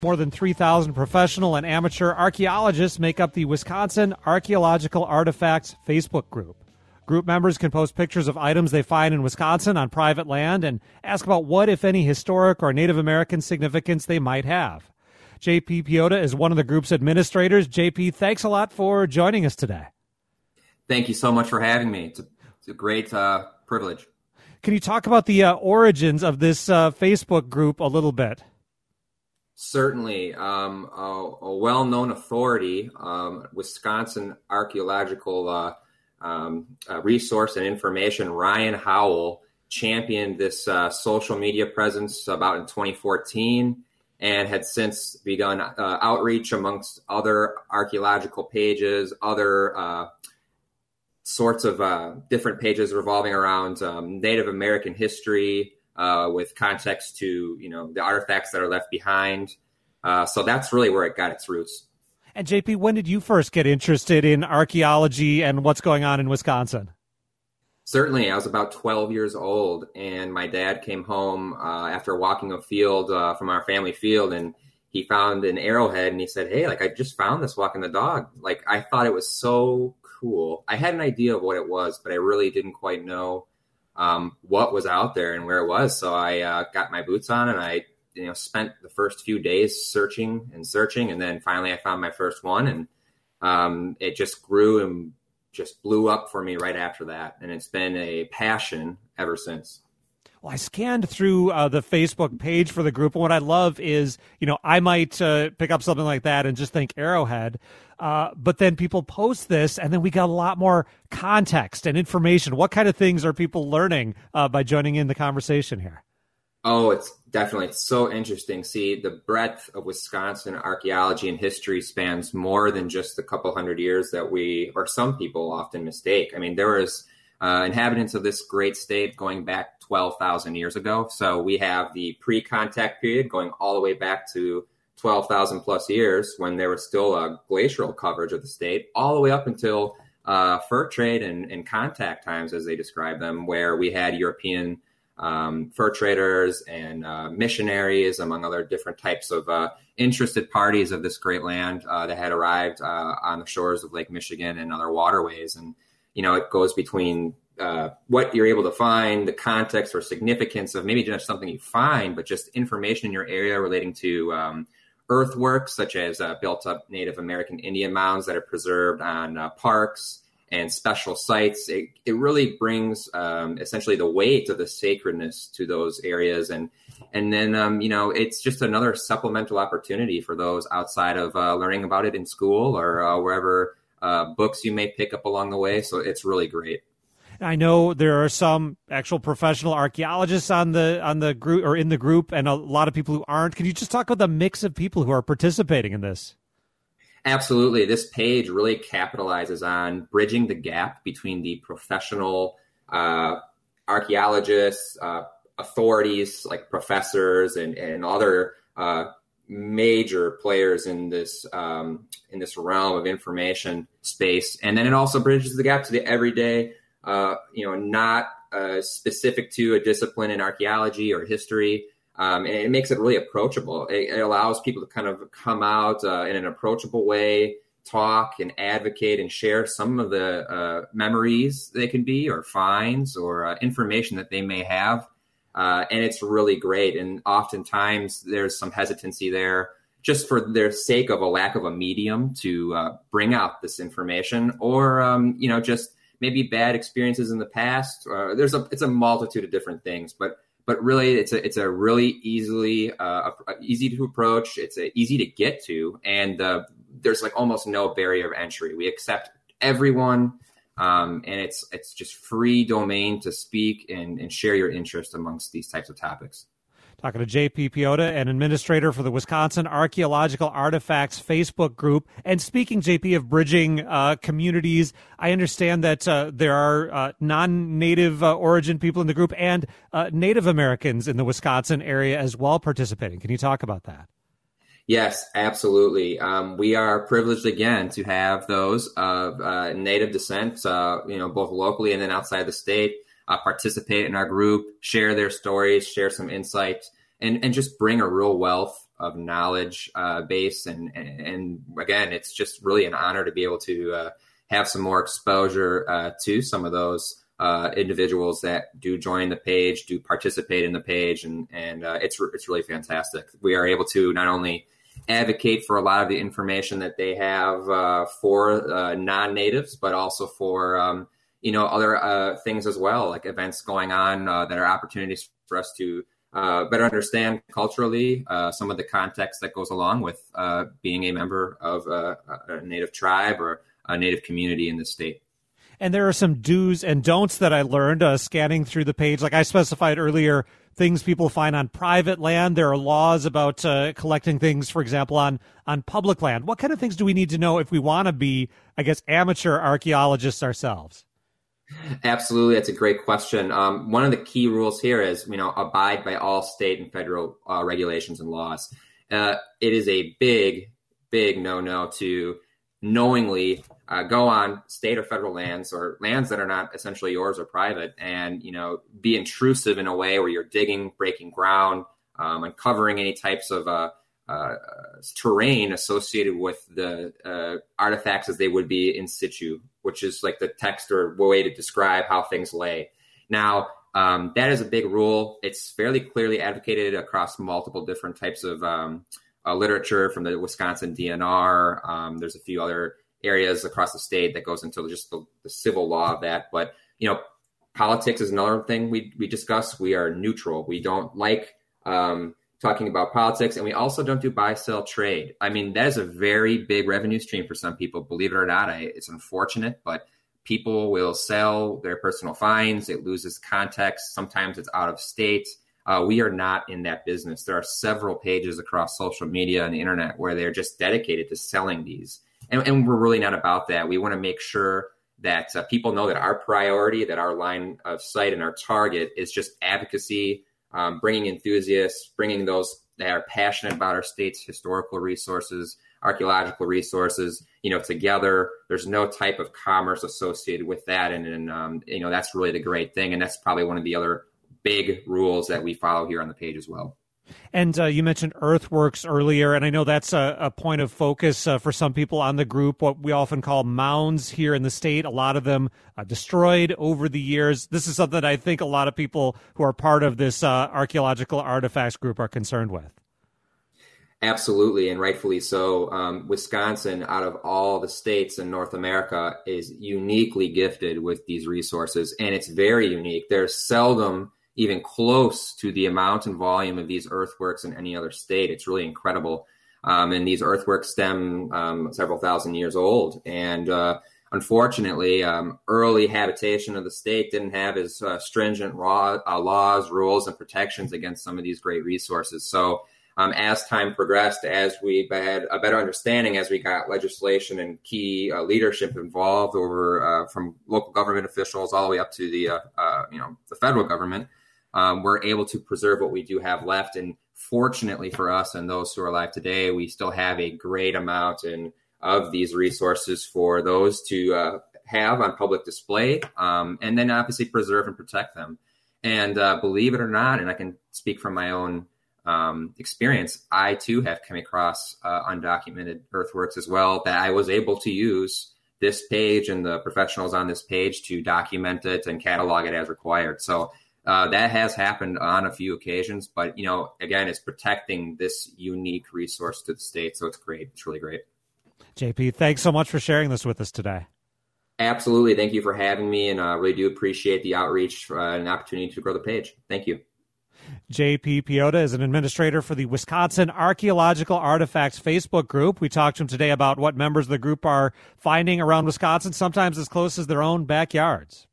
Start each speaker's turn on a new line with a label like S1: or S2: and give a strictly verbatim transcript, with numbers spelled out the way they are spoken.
S1: More than three thousand professional and amateur archaeologists make up the Wisconsin Archaeological Artifacts Facebook group. Group members can post pictures of items they find in Wisconsin on private land and ask about what, if any, historic or Native American significance they might have. J P Piota is one of the group's administrators. J P, thanks a lot for joining us today.
S2: Thank you so much for having me. It's a, it's a great uh, privilege.
S1: Can you talk about the uh, origins of this uh, Facebook group a little bit?
S2: Certainly. Um, a, a well-known authority, um, Wisconsin Archaeological uh, um, uh, Resource and Information, Ryan Howell, championed this uh, social media presence about in twenty fourteen and had since begun uh, outreach amongst other archaeological pages, other uh, sorts of uh, different pages revolving around um, Native American history, Uh, with context to, you know, the artifacts that are left behind. Uh, so that's really where it got its roots.
S1: And J P, when did you first get interested in archaeology and what's going on in Wisconsin?
S2: Certainly. I was about twelve years old, and my dad came home uh, after walking a field uh, from our family field, and he found an arrowhead, and he said, hey, like, I just found this walking the dog. Like, I thought it was so cool. I had an idea of what it was, but I really didn't quite know um, what was out there and where it was. So I uh, got my boots on and I, you know, spent the first few days searching and searching. And then finally I found my first one, and um, it just grew and just blew up for me right after that. And it's been a passion ever since.
S1: Well, I scanned through uh, the Facebook page for the group, and what I love is, you know, I might uh, pick up something like that and just think Arrowhead, uh, but then people post this, and then we got a lot more context and information. What kind of things are people learning uh, by joining in the conversation here?
S2: Oh, it's definitely it's so interesting. See, the breadth of Wisconsin archaeology and history spans more than just the couple hundred years that we, or some people often mistake. I mean, there was uh, inhabitants of this great state going back twelve thousand years ago. So we have the pre-contact period going all the way back to twelve thousand plus years when there was still a glacial coverage of the state, all the way up until uh, fur trade and, and contact times, as they describe them, where we had European um, fur traders and uh, missionaries, among other different types of uh, interested parties of this great land uh, that had arrived uh, on the shores of Lake Michigan and other waterways. And, you know, it goes between Uh, what you're able to find, the context or significance of maybe just something you find, but just information in your area relating to um, earthworks, such as uh, built-up Native American Indian mounds that are preserved on uh, parks and special sites. It, it really brings um, essentially the weight of the sacredness to those areas. And and then, um, you know, it's just another supplemental opportunity for those outside of uh, learning about it in school or uh, wherever uh, books you may pick up along the way. So it's really great.
S1: I know there are some actual professional archaeologists on the on the group or in the group, and a lot of people who aren't. Can you just talk about the mix of people who are participating in this?
S2: Absolutely. This page really capitalizes on bridging the gap between the professional uh, archaeologists, uh, authorities like professors and, and other uh, major players in this um, in this realm of information space. And then it also bridges the gap to the everyday Uh, you know, not uh, specific to a discipline in archaeology or history. Um, and it makes it really approachable. It, it allows people to kind of come out uh, in an approachable way, talk and advocate and share some of the uh, memories they can be or finds or uh, information that they may have. Uh, and it's really great. And oftentimes there's some hesitancy there just for their sake of a lack of a medium to uh, bring out this information or, um, you know, just maybe bad experiences in the past. Uh, there's a it's a multitude of different things, but but really it's a it's a really easily uh, easy to approach. It's a, easy to get to, and uh, there's like almost no barrier of entry. We accept everyone, um, and it's it's just free domain to speak and, and share your interest amongst these types of topics.
S1: Talking to J P Piota, an administrator for the Wisconsin Archaeological Artifacts Facebook group. And speaking, J P, of bridging uh, communities, I understand that uh, there are uh, non-native uh, origin people in the group and uh, Native Americans in the Wisconsin area as well participating. Can you talk about that?
S2: Yes, absolutely. Um, we are privileged again to have those of uh, Native descent, uh, you know, both locally and then outside the state. Uh, participate in our group, share their stories, share some insight, and, and just bring a real wealth of knowledge uh, base. And, and, and again, it's just really an honor to be able to uh, have some more exposure uh, to some of those uh, individuals that do join the page, do participate in the page. And, and uh, it's, it's really fantastic. We are able to not only advocate for a lot of the information that they have uh, for uh, non-natives, but also for, um, you know, other uh, things as well, like events going on uh, that are opportunities for us to uh, better understand culturally uh, some of the context that goes along with uh, being a member of a, a native tribe or a native community in the state.
S1: And there are some do's and don'ts that I learned uh, scanning through the page. Like I specified earlier, things people find on private land. There are laws about uh, collecting things, for example, on, on public land. What kind of things do we need to know if we want to be, I guess, amateur archaeologists ourselves?
S2: Absolutely. That's a great question. Um, one of the key rules here is, you know, abide by all state and federal uh, regulations and laws. Uh, it is a big, big no-no to knowingly uh, go on state or federal lands or lands that are not essentially yours or private and, you know, be intrusive in a way where you're digging, breaking ground, um, uncovering any types of uh, uh, terrain associated with the uh, artifacts as they would be in situ, which is like the text or way to describe how things lay. Now, um, that is a big rule. It's fairly clearly advocated across multiple different types of um, uh, literature from the Wisconsin D N R. Um, there's a few other areas across the state that goes into just the, the civil law of that. But, you know, politics is another thing we, we discuss. We are neutral. We don't like um, talking about politics, and we also don't do buy, sell, trade. I mean, that is a very big revenue stream for some people, believe it or not. I, it's unfortunate, but people will sell their personal finds. It loses context. Sometimes it's out of state. Uh, we are not in that business. There are several pages across social media and the internet where they're just dedicated to selling these. And, and we're really not about that. We want to make sure that uh, people know that our priority, that our line of sight and our target is just advocacy, um, bringing enthusiasts, bringing those that are passionate about our state's historical resources, archaeological resources, you know, together. There's no type of commerce associated with that. And, and um, you know, that's really the great thing. And that's probably one of the other big rules that we follow here on the page as well.
S1: And uh, you mentioned earthworks earlier, and I know that's a, a point of focus uh, for some people on the group, what we often call mounds here in the state, a lot of them uh, destroyed over the years. This is something I think a lot of people who are part of this uh, archaeological artifacts group are concerned with.
S2: Absolutely, and rightfully so. Um, Wisconsin, out of all the states in North America, is uniquely gifted with these resources, and it's very unique. There's seldom even close to the amount and volume of these earthworks in any other state. It's really incredible. Um, and these earthworks stem um, several thousand years old. And uh, unfortunately, um, early habitation of the state didn't have as uh, stringent raw, uh, laws, rules, and protections against some of these great resources. So um, as time progressed, as we had a better understanding, as we got legislation and key uh, leadership involved over uh, from local government officials all the way up to the, uh, uh, you know, the federal government, Um, we're able to preserve what we do have left. And fortunately for us and those who are alive today, we still have a great amount in, of these resources for those to uh, have on public display, um, and then obviously preserve and protect them. And uh, believe it or not, and I can speak from my own um, experience, I too have come across uh, undocumented earthworks as well that I was able to use this page and the professionals on this page to document it and catalog it as required. So Uh, that has happened on a few occasions, but, you know, again, it's protecting this unique resource to the state. So it's great. It's really great.
S1: J P, thanks so much for sharing this with us today.
S2: Absolutely. Thank you for having me. And I uh, really do appreciate the outreach uh, and opportunity to grow the page. Thank you.
S1: J P Piotta is an administrator for the Wisconsin Archaeological Artifacts Facebook group. We talked to him today about what members of the group are finding around Wisconsin, sometimes as close as their own backyards.